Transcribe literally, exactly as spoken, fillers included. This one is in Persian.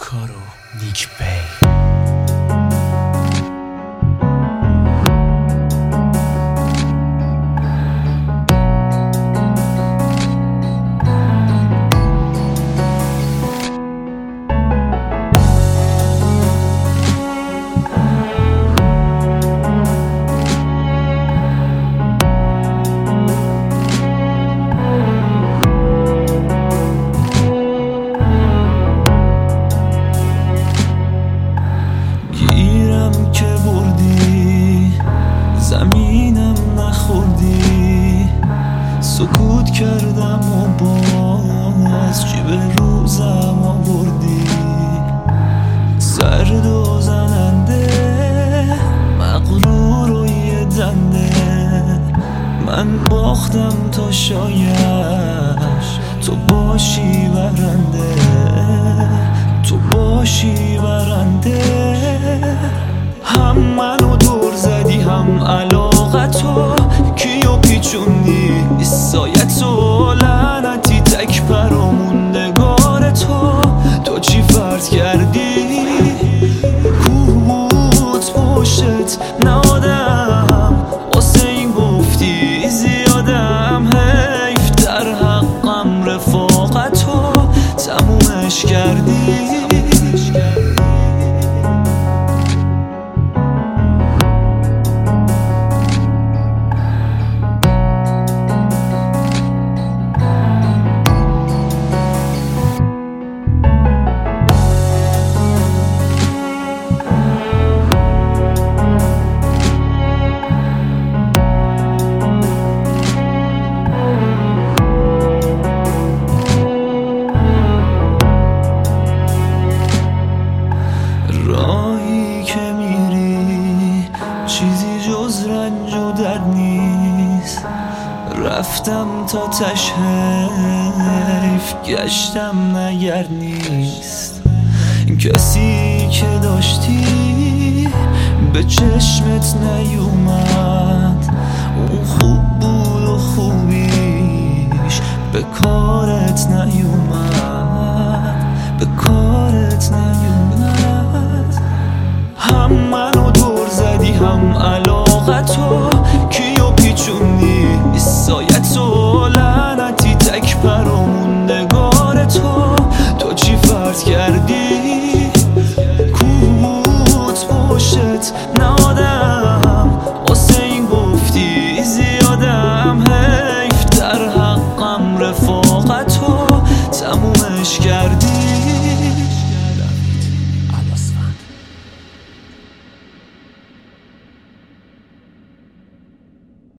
کار و نیک پی. که بردی زمینم نخوردی، سکوت کردم و باز چی به روزم آوردی. سرد و زننده مغرور و یه دنده، من باختم تا شاید تو باشی برنده، تو باشی برنده. هم منو دور زدی هم علاقتو، کیو پیچوندی سایتو، لعنتی تک پر و موندگار تو. تو چی فرض کردی کوت پشت نادم، واسه این گفتی زیادم حیف، در حقم رفاقتو تمومش کردی. راهی که میری چیزی جز رنج و درد نیست، رفتم تا تش حیف، گشتم نگر نیست. کسی که داشتی به چشمت نیومد، اون خوب بود و خوبیش به کارت نیومد، به کارت نیومد. هم منو دور زدی هم علاقتو، کیو پیچوندی سایتو، لعنتی تک پر و موندگار تو. تو چی فرض کردی کوت پشت نادم، واسه این گفتی زیادم حیف، در حقم رفاقتو تمومش کردی.